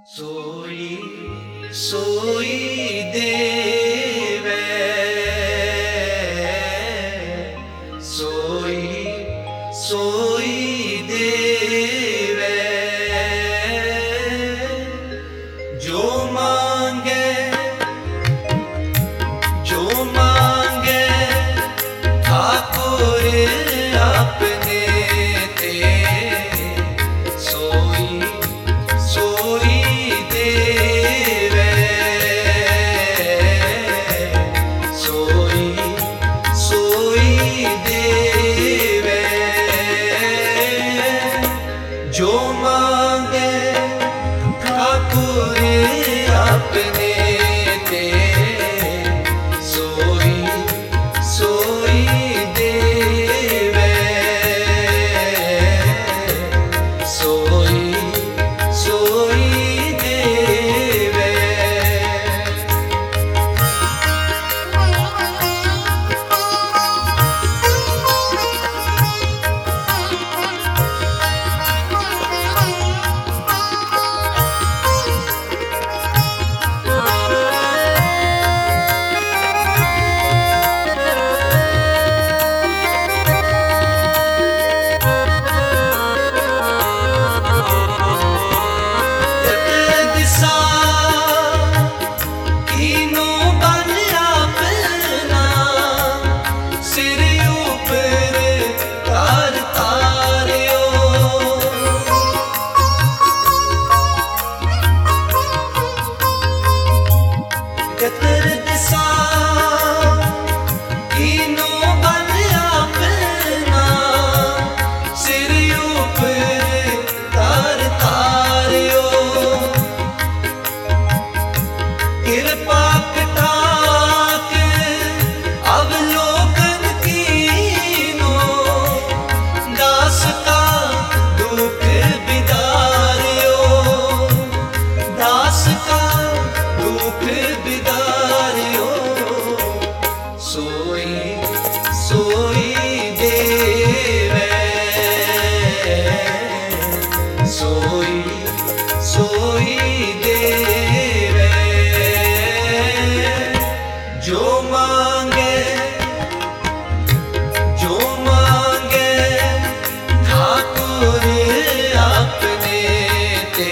सोई सोई देवे सोई सोई देवे जो मांगे ठाकुर अपने ते सोई सोई देवे सोई सोई देवे जो मांगे ठाकुर अपने ते सोई सोई देवे सोई सोई देवे सोई सोई देवे जो मांगे ठाकुर अपने ते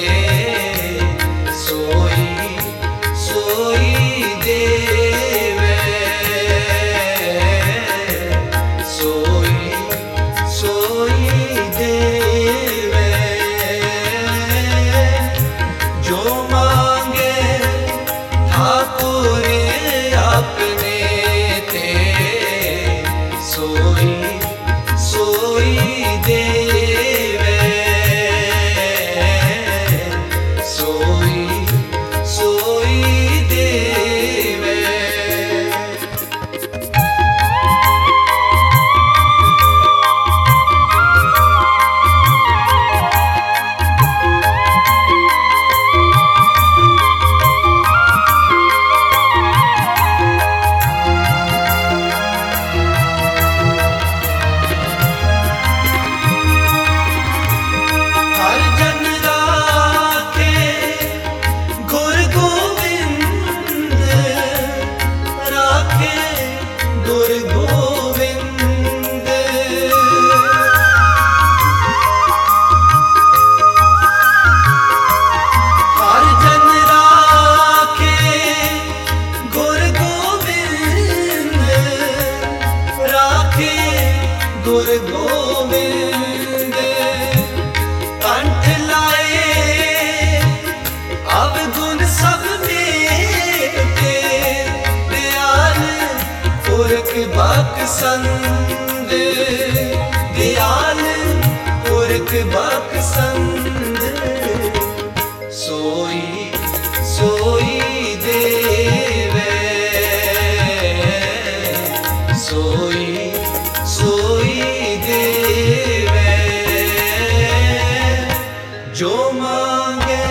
सोई सोई देवे सोई सोई देवे जो मांगे ठाकुर अपने ते सोई सोई देवे सोई सोई देवे गुर गोविंद कंठ लाए अवगुण सब मेटे दयाल पुरख बख्शंद दयाल पुरख बख्शंद सोई सोई देवे सोई सोई देवे जो मांगे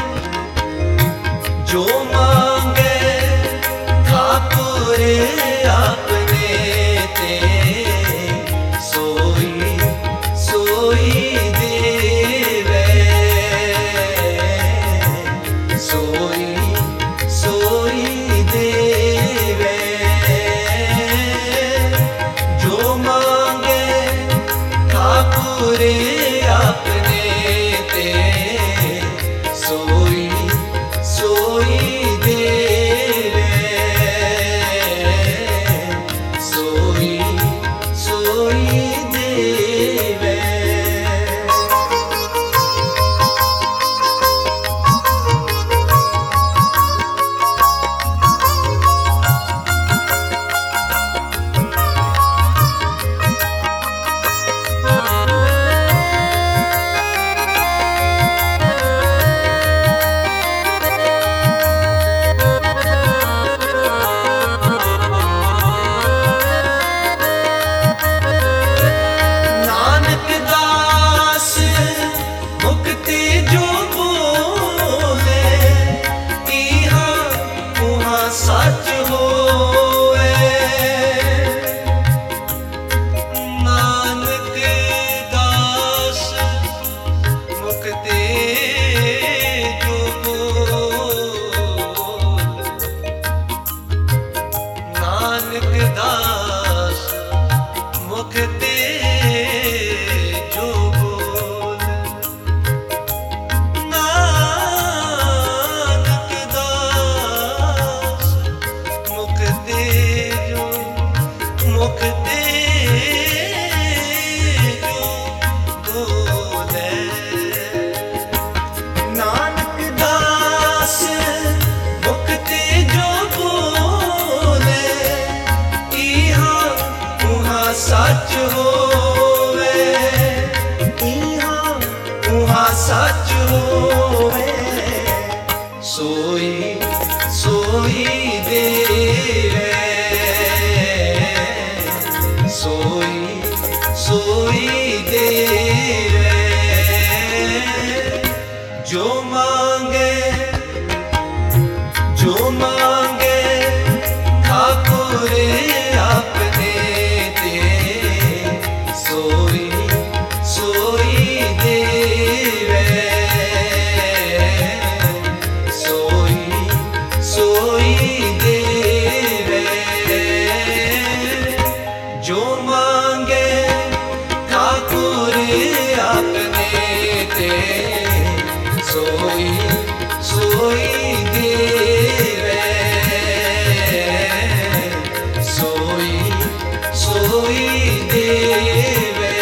ठाकुर अपने ते सोई सोई देवे ठाकुर आपने ते सोई सोई देवे सोई सोई देवे। नानक दास मुक्ति जो बोले इहा उहा सच होए। नानक दास मुक्ति जो बोले नानक दास मुक्ति जो बोले। नानक दास मुक्ति जो मुक्ति जो बोले। नानक दास मुक्ति जो बोले इहा उहा सच होवे इहा उहा सच होवे। सोई सोई देवे सोई सोई देवे जो मांगे ठाकुर आपने ते सोई सोई देवे सोई सोई देवे जो मांगे ठाकुर आपने ते सोई सोई देवे सोई सोई देवे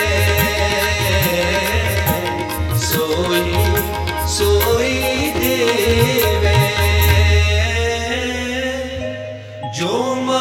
सोई सोई देवे जो